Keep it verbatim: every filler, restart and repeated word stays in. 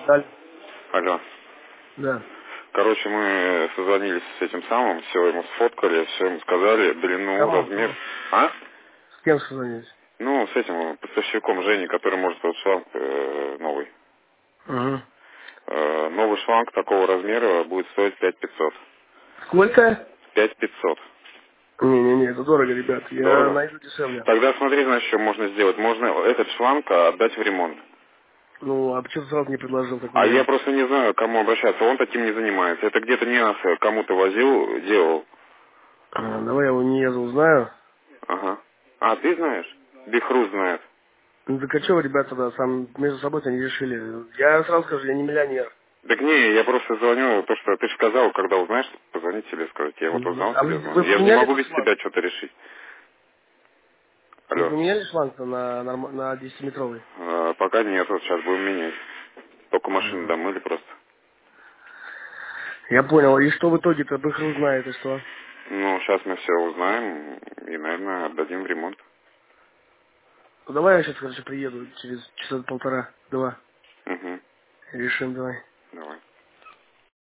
Алло. Алло. Да. Короче, мы созвонились с этим самым, все ему сфоткали, все ему сказали, длину, Кому? размер. А? С кем созвонились? Ну, с этим поставщиком Женей, который может вот шланг э, новый. Угу. Э, новый шланг такого размера будет стоить пять пятьсот. Сколько? пять пятьсот. Не-не-не, это дорого, ребят. Я Дорого? найду дешевле. Тогда смотри, значит, что можно сделать. Можно этот шланг отдать в ремонт. Ну, а почему ты сразу не предложил такой А я вариант? просто не знаю, к кому обращаться. Он таким не занимается. Это где-то не нас кому-то возил, делал. А, давай я его не еду узнаю. Ага. А, ты знаешь? Бихру знает. Ну, так а что, ребята, да, сам между собой-то не решили. Я сразу скажу, я не миллионер. Так не, я просто звоню, то, что ты же сказал, когда узнаешь, позвонить тебе, сказать. Я вот Ну, узнал а вы, тебе, вы звоню. Я же не поменяли могу тот без шланг? тебя что-то решить. Вы Алло. поменяли шланг-то на, норм- на десятиметровый? А, пока нет, вот сейчас будем менять. Только машину Ага. домыли просто. Я понял. И что в итоге-то Бэхру знает, и что? Ну, сейчас мы все узнаем и, наверное, отдадим в ремонт. Ну, давай я сейчас, короче, приеду через часа полтора-два. Угу. Решим, давай.